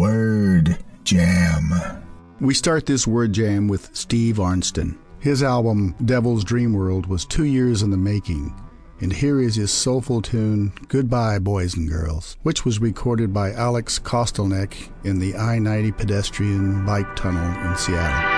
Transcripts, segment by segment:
Word Jam. We start this Word Jam with Steve Arnston. His album, Devil's Dream World, was 2 years in the making, and here is his soulful tune, Goodbye, Boys and Girls, which was recorded by Alex Kostelnik in the I-90 pedestrian bike tunnel in Seattle.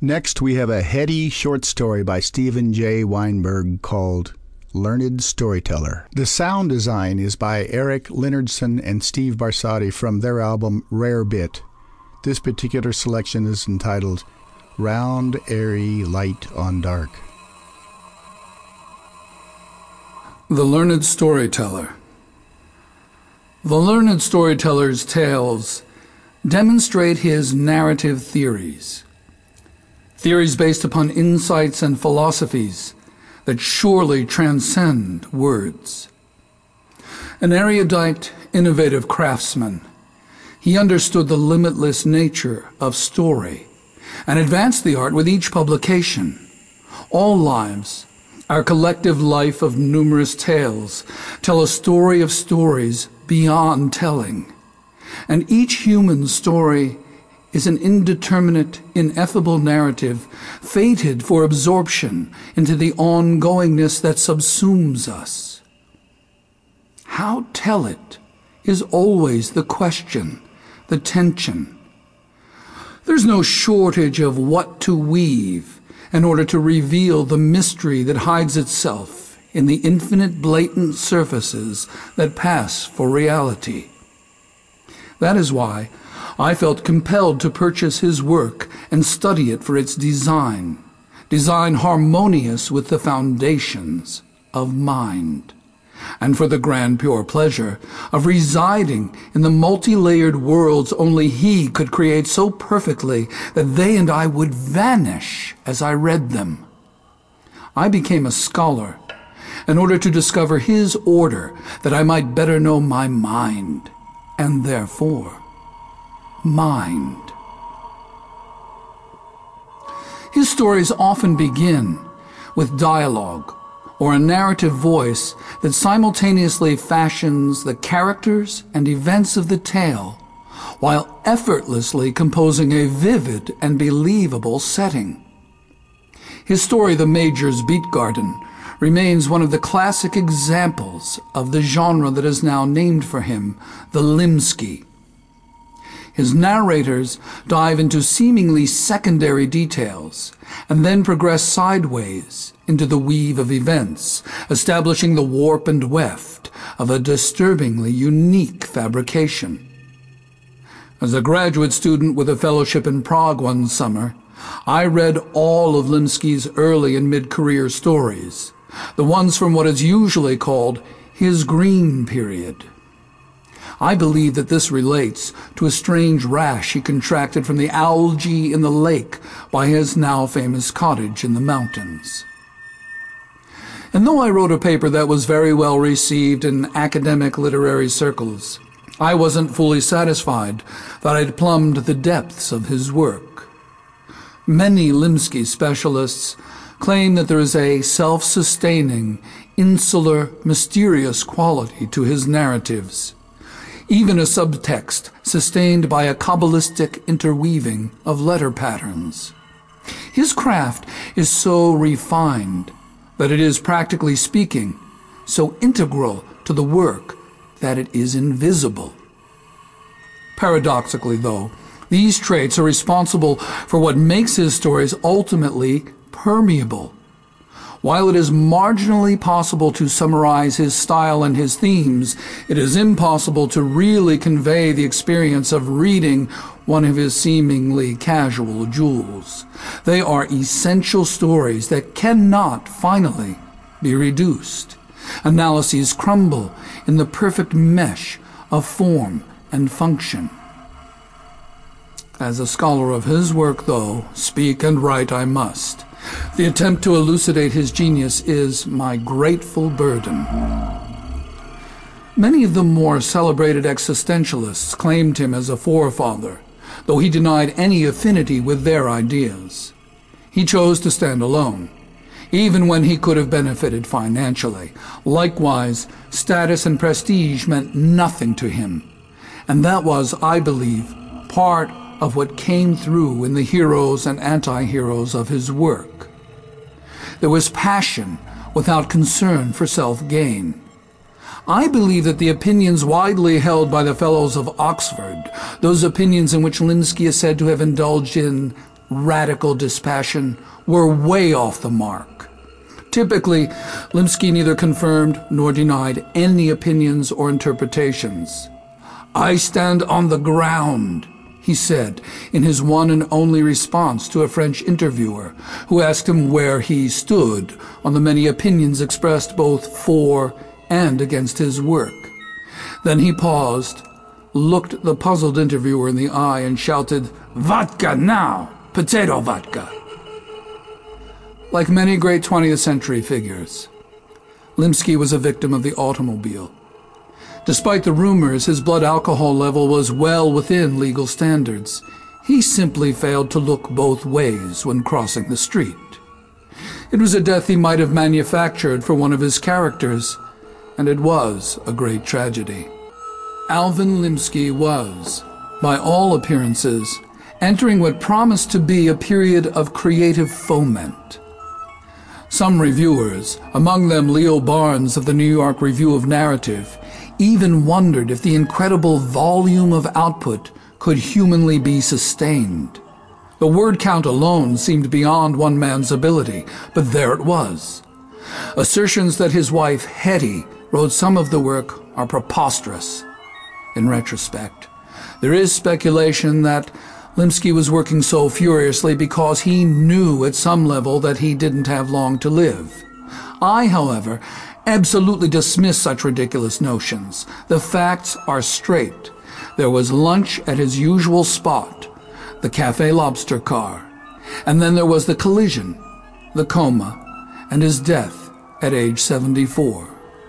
Next, we have a heady short story by Stephen J. Weinberg called Learned Storyteller. The sound design is by Eric Leonardson and Steve Barsotti from their album Rare Bit. This particular selection is entitled Round, Airy, Light on Dark. The Learned Storyteller. The learned storyteller's tales demonstrate his narrative theories. Theories based upon insights and philosophies that surely transcend words. An erudite, innovative craftsman, he understood the limitless nature of story and advanced the art with each publication. All lives, our collective life of numerous tales, tell a story of stories beyond telling. And each human story is an indeterminate, ineffable narrative fated for absorption into the ongoingness that subsumes us. How tell it is always the question, the tension. There's no shortage of what to weave in order to reveal the mystery that hides itself in the infinite blatant surfaces that pass for reality. That is why I felt compelled to purchase his work and study it for its design harmonious with the foundations of mind, and for the grand pure pleasure of residing in the multi-layered worlds only he could create so perfectly that they and I would vanish as I read them. I became a scholar in order to discover his order that I might better know my mind, and therefore mind. His stories often begin with dialogue or a narrative voice that simultaneously fashions the characters and events of the tale while effortlessly composing a vivid and believable setting. His story, The Major's Beet Garden, remains one of the classic examples of the genre that is now named for him, the Limsky. His narrators dive into seemingly secondary details and then progress sideways into the weave of events, establishing the warp and weft of a disturbingly unique fabrication. As a graduate student with a fellowship in Prague one summer, I read all of Limsky's early and mid-career stories, the ones from what is usually called his green period. I believe that this relates to a strange rash he contracted from the algae in the lake by his now famous cottage in the mountains. And though I wrote a paper that was very well received in academic literary circles, I wasn't fully satisfied that I'd plumbed the depths of his work. Many Limsky specialists claim that there is a self-sustaining, insular, mysterious quality to his narratives, even a subtext sustained by a Kabbalistic interweaving of letter patterns. His craft is so refined that it is, practically speaking, so integral to the work that it is invisible. Paradoxically, though, these traits are responsible for what makes his stories ultimately permeable. While it is marginally possible to summarize his style and his themes, it is impossible to really convey the experience of reading one of his seemingly casual jewels. They are essential stories that cannot finally be reduced. Analyses crumble in the perfect mesh of form and function. As a scholar of his work, though, speak and write I must. The attempt to elucidate his genius is my grateful burden. Many of the more celebrated existentialists claimed him as a forefather, though he denied any affinity with their ideas. He chose to stand alone, even when he could have benefited financially. Likewise, status and prestige meant nothing to him, and that was, I believe, part of what came through in the heroes and anti-heroes of his work. There was passion without concern for self-gain. I believe that the opinions widely held by the fellows of Oxford, those opinions in which Limsky is said to have indulged in radical dispassion were way off the mark. Typically, Linsky neither confirmed nor denied any opinions or interpretations. "I stand on the ground," he said in his one and only response to a French interviewer who asked him where he stood on the many opinions expressed both for and against his work. Then he paused, looked the puzzled interviewer in the eye, and shouted, "Vodka now! Potato vodka!" Like many great 20th century figures, Linsky was a victim of the automobile. Despite the rumors his blood alcohol level was well within legal standards, he simply failed to look both ways when crossing the street. It was a death he might have manufactured for one of his characters, and it was a great tragedy. Alvin Linsky was, by all appearances, entering what promised to be a period of creative foment. Some reviewers, among them Leo Barnes of the New York Review of Narrative, even wondered if the incredible volume of output could humanly be sustained. The word count alone seemed beyond one man's ability, but there it was. Assertions that his wife, Hetty, wrote some of the work are preposterous. In retrospect, there is speculation that Linsky was working so furiously because he knew at some level that he didn't have long to live. I, however, absolutely dismiss such ridiculous notions. The facts are straight. There was lunch at his usual spot, the Café Lobster car, and then there was the collision, the coma, and his death at age 74.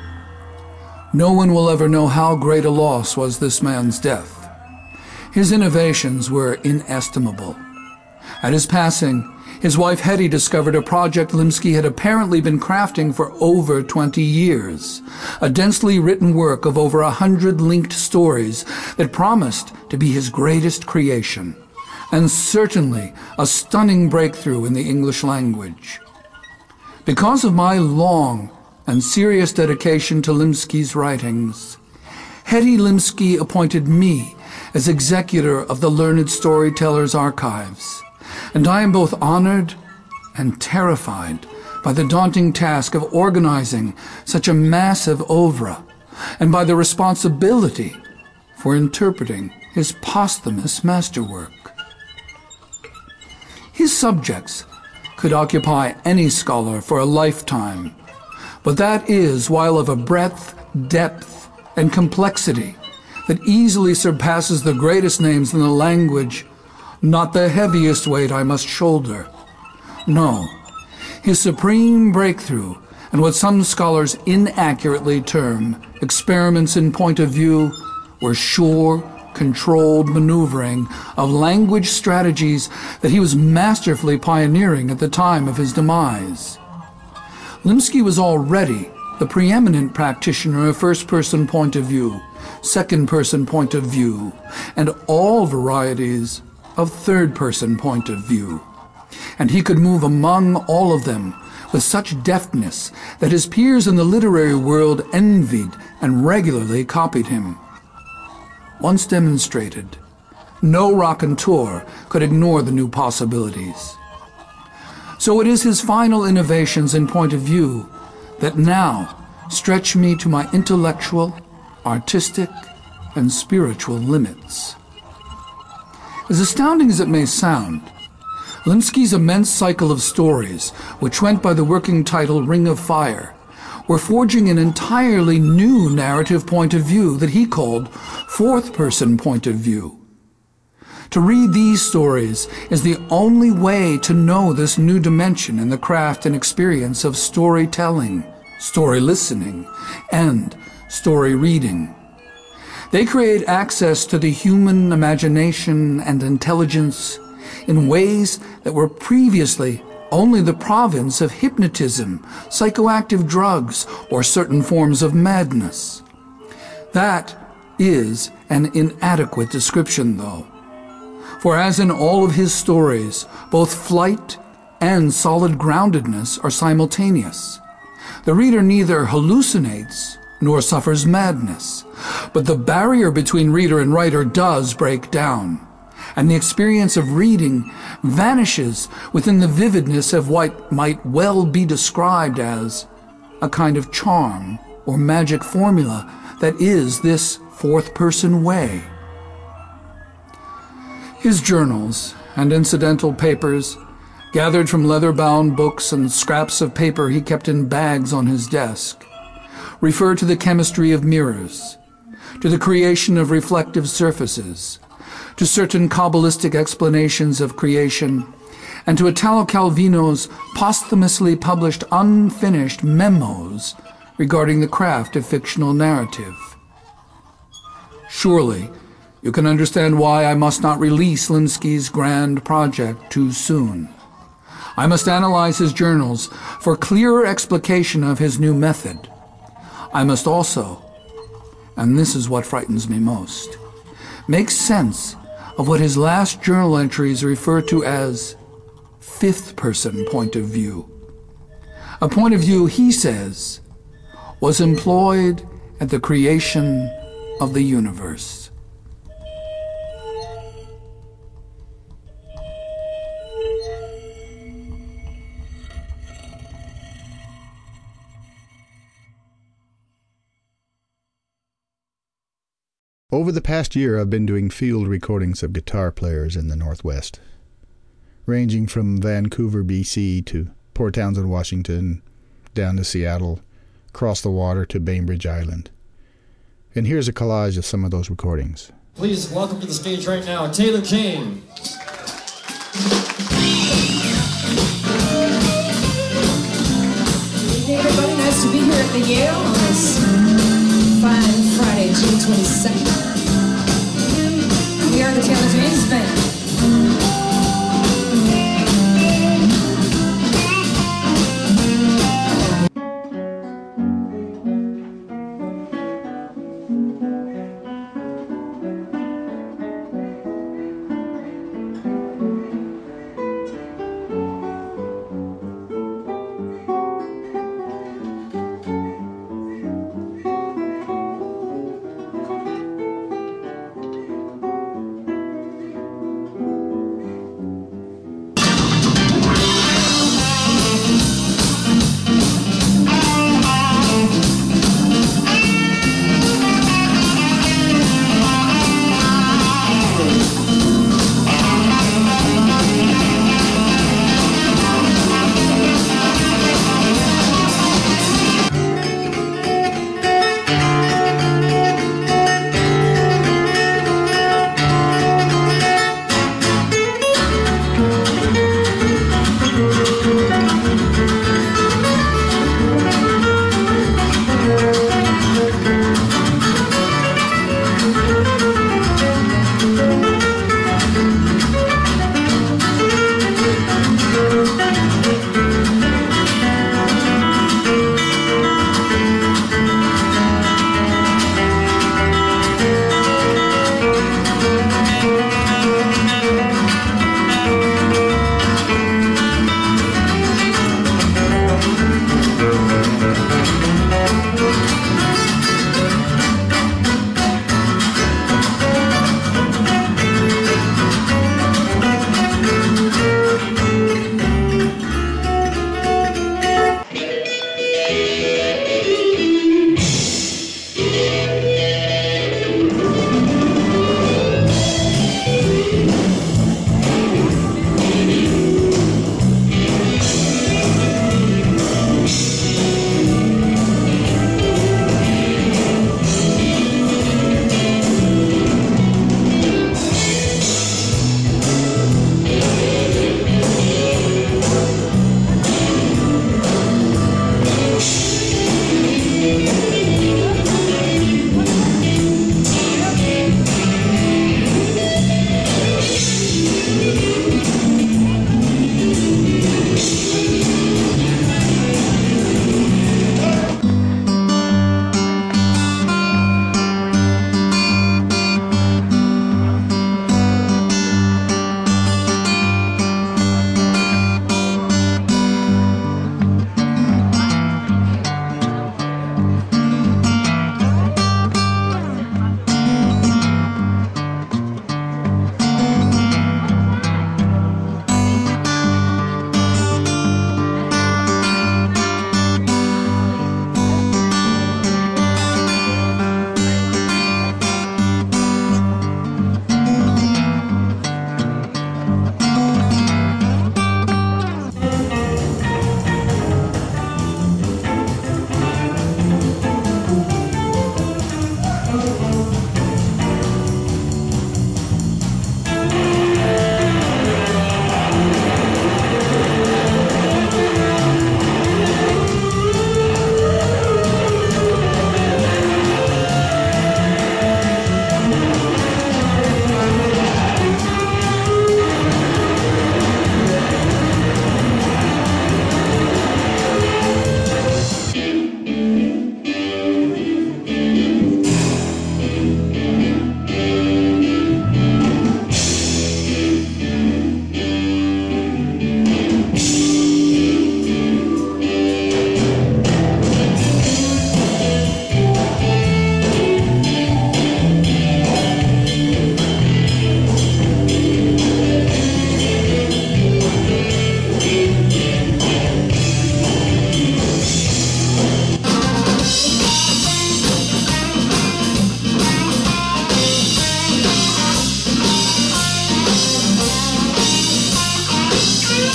No one will ever know how great a loss was this man's death. His innovations were inestimable. At his passing, his wife Hetty discovered a project Linsky had apparently been crafting for over 20 years, a densely written work of over 100 linked stories that promised to be his greatest creation, and certainly a stunning breakthrough in the English language. Because of my long and serious dedication to Linsky's writings, Hetty Linsky appointed me as executor of the Learned Storytellers Archives, and I am both honored and terrified by the daunting task of organizing such a massive oeuvre, and by the responsibility for interpreting his posthumous masterwork. His subjects could occupy any scholar for a lifetime, but that is while of a breadth, depth, and complexity that easily surpasses the greatest names in the language, not the heaviest weight I must shoulder. No, his supreme breakthrough, and what some scholars inaccurately term experiments in point of view, were sure, controlled maneuvering of language strategies that he was masterfully pioneering at the time of his demise. Linsky was already the preeminent practitioner of first-person point of view, second-person point of view, and all varieties of third-person point of view. And he could move among all of them with such deftness that his peers in the literary world envied and regularly copied him. Once demonstrated, no raconteur could ignore the new possibilities. So it is his final innovations in point of view that now stretch me to my intellectual, artistic, and spiritual limits. As astounding as it may sound, Linsky's immense cycle of stories, which went by the working title Ring of Fire, were forging an entirely new narrative point of view that he called fourth-person point of view. To read these stories is the only way to know this new dimension in the craft and experience of storytelling, story listening, and story reading. They create access to the human imagination and intelligence in ways that were previously only the province of hypnotism, psychoactive drugs, or certain forms of madness. That is an inadequate description, though. For as in all of his stories, both flight and solid groundedness are simultaneous. The reader neither hallucinates nor suffers madness, but the barrier between reader and writer does break down, and the experience of reading vanishes within the vividness of what might well be described as a kind of charm or magic formula that is this fourth-person way. His journals and incidental papers, gathered from leather-bound books and scraps of paper he kept in bags on his desk, refer to the chemistry of mirrors, to the creation of reflective surfaces, to certain Kabbalistic explanations of creation, and to Italo Calvino's posthumously published unfinished memos regarding the craft of fictional narrative. Surely, you can understand why I must not release Linsky's grand project too soon. I must analyze his journals for clearer explication of his new method. I must also, and this is what frightens me most, make sense of what his last journal entries refer to as fifth-person point of view. A point of view, he says, was employed at the creation of the universe. Over the past year, I've been doing field recordings of guitar players in the Northwest, ranging from Vancouver, BC to Port Townsend, Washington, down to Seattle, across the water to Bainbridge Island. And here's a collage of some of those recordings. Please welcome to the stage right now, Taylor Kane. Hey everybody, nice to be here at the Yale on this fine Friday, June 22nd. We are the Taylor James Band.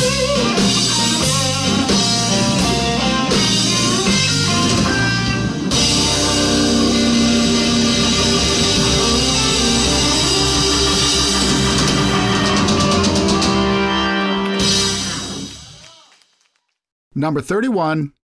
Number 31,